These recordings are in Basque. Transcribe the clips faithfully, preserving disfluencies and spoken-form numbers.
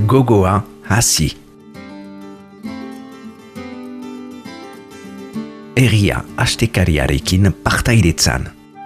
gogoa hasi. Herria astekariarekin partaidetzan.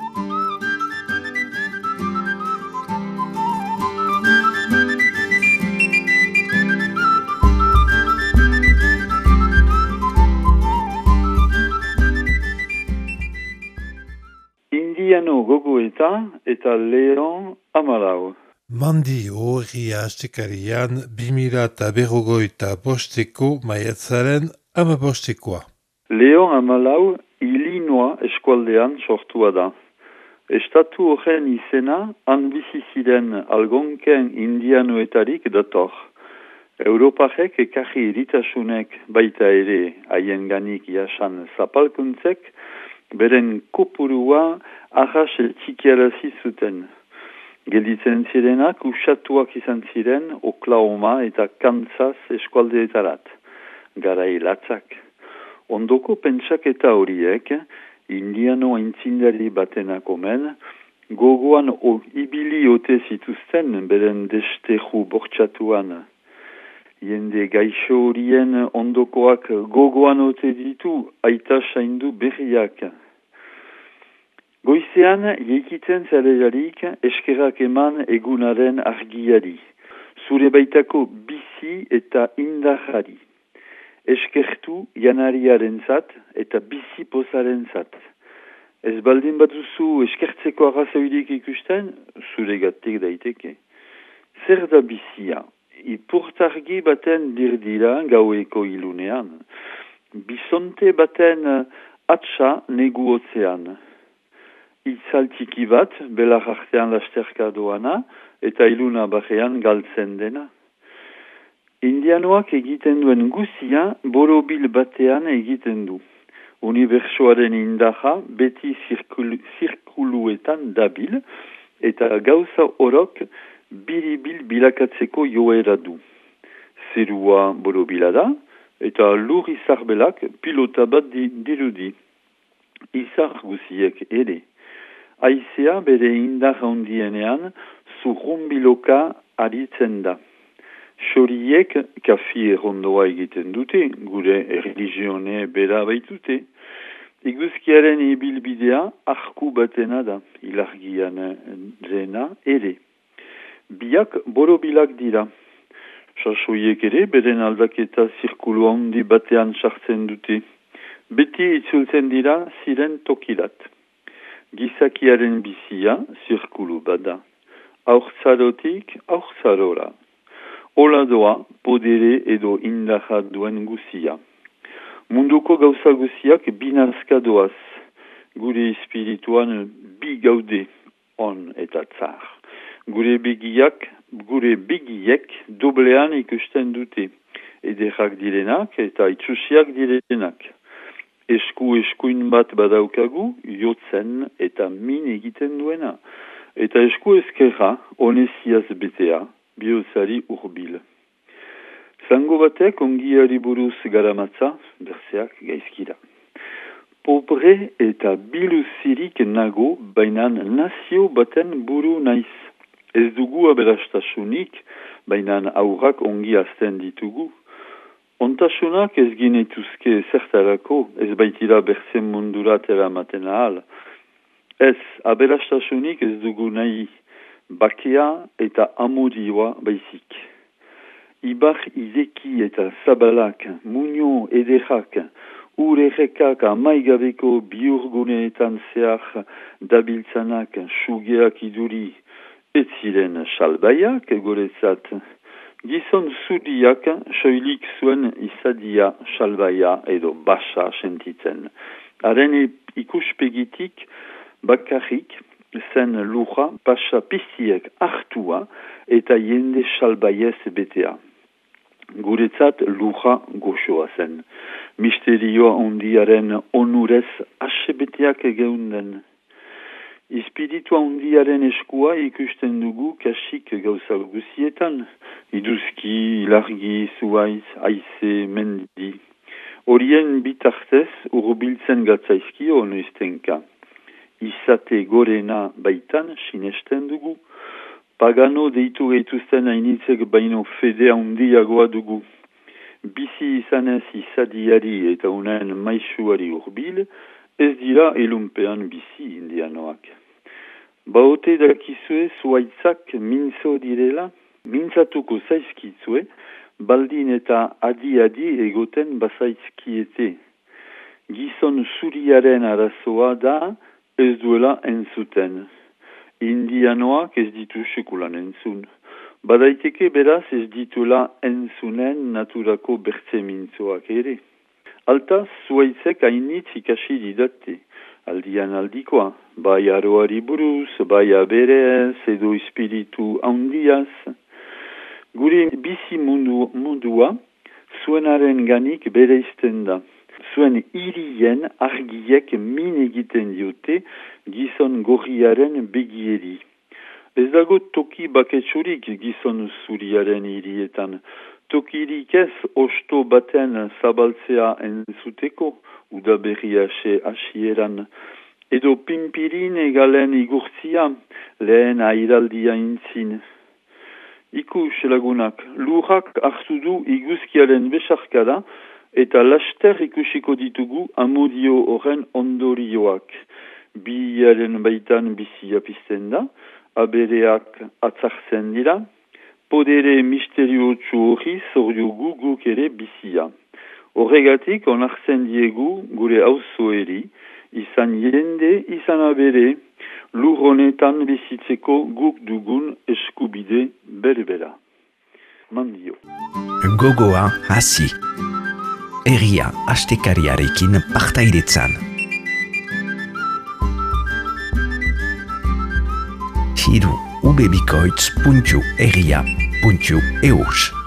Indiano gogoeta eta Leon Amalau. Mandi horria astekarian bimila eta berrogoita bosteko maiatzaren ama bostekoa. Leon Amalau Illinois eskualdean sortua da. Estatu horren izena han bizi ziren algonken indianoetarik dator. Europarek ekarri eritasunek baita ere haienganik jasan zapalkuntzek beren kopurua arras txikiarazi zuten. Gelditzen zirenak usatuak izan ziren Oklahoma eta Kansas eskualdeetarat. Garai latzak. Ondoko pentsaketa horiek, indiano aintzindari batenak omen, gogoan o, ibili ote zituzten beren desteju bortxatuan. Jende gaixo horien ondokoak gogoan ote ditu aita saindu berriak. Goizean, jekitzen zarelarik eskerak eman egunaren argiari, zure baitako bizi eta indarrari. Eskertu janariaren zat eta bizi pozaren zat. Ez baldin batuzu eskertzeko arrazoirik ikusten, zure gatik daiteke. Zer da bizia? Ipurtargi baten dirdira gaueko ilunean. Bisonte baten atxa negu otzean. Itzaltiki bat, belar artean lasterka doana, eta iluna bajean galtzen dena. Indianoak egiten duen guzia, borobil batean egiten du. Unibertsoaren indaja beti zirkulu, zirkuluetan dabil, eta gauza orok biribil bilakatzeko joera du. Zerua borobila da, eta lur izarbelak pilota bat di, dirudi. Izar guziek ere. Aizea bere indar handienean zurrumbiloka aritzen da. Xoriek kafi errondoa egiten dute, gure erligione bera baitute. Iguzkiaren ibilbidea arku batena da, ilargian zena ere. Biak borobilak dira. Sasoiek ere beren aldaketa zirkulu handi batean sartzen dute. Beti itzultzen dira ziren tokilat. Gizakiaren bizia zirkulu bada. Aurtzarotik aurtzarora. Ola doa podere edo indaja duen guzia. Munduko gauza guziak binazka doaz. Gure espirituan bi gaude, on eta tzar. Gure begiak, gure begiek doblean ikusten dute. Ederrak direnak eta itxusiak direnak. Esku eskuin bat badaukagu, jotzen eta min egiten duena. Eta esku ezkerra, oneziaz betea, bihotzari urbil. Zango batek ongiari buruz garamatza, berzeak gaizkira. Pobre eta biluzirik nago, bainan nazio baten buru naiz. Ez dugu aberastasunik, bainan aurrak ongi azten ditugu. Ontasunak ez ginetuzke zertarako, ez baitira berzen mundurat eramaten ahal. Ez, aberastasunik ez dugu nahi, bakea eta amodioa baizik. Ibar izeki eta zabalak, muño ederrak, urerrekak amaigabeko biurguneetan zehar dabiltzanak, sugeak iduri, ez ziren salbaiak egoretzat. Gizon zuriak soilik zuen izadia salbaia edo basa sentitzen. Haren ikuspegitik bakarrik zen lura pasa piztiek hartua eta jende salbaiez betea. Guretzat lura goxoa zen. Misterioa ondiaren onurez asebeteak geunden. Espiritua ondiaren eskua ikusten dugu kasik gauza guzietan. Iduzki, ilargi, zuaiz, aize, mendi. Horien bitartez urbiltzen gatzaizkio noiztenka. Izate gorena baitan sinesten dugu. Pagano deitu gaituzten hainitzek baino fede handiagoa dugu. Bizi izanez izadiari eta unen maisuari urbil, ez dira elunpean bizi indianoak. Baote dakizue zuaitzak mintzo direla, mintzatuko zaizkitzue, baldin eta adi-adi egoten bazaizkiete. Gizon zuriaren arazoa da ez duela entzuten. Indianoak ez ditu sekulan entzun. Badaiteke beraz ez dituela entzunen naturako bertze mintzoak ere. Altaz, zuaitzek hainitz ikasi didate. Aldian aldikoa, bai aroari buruz, bai aberez, edo espiritu handiaz. Gure bizi mundu, mundua, zuenaren ganik bere izten da. Zuen irien argiek min egiten diote gizon gorriaren begieri. Ez dago toki baketsurik gizon zuriaren irietan. Tokirik ez osto baten zabaltzea entzuteko, udaberria se asieran. Edo pimpirin egalen igurtzia, lehen airaldia intzin. Ikus lagunak, lurrak hartu du iguzkiaren besarkada, eta laster ikusiko ditugu amodio horren ondorioak. Biaren baitan bizia pizten da, abereak atzartzen dira, podere misteriotsu hori zoriogu guk ere bizia. Horregatik onartzen diegu gure auzoeri, izan jende, izan abere, lur honetan bizitzeko guk dugun eskubide berbera. Mandio. Gogoa hasi. Herria astekariarekin partaidetzan. Hiru ubebikoitz puntu herria puntu eus.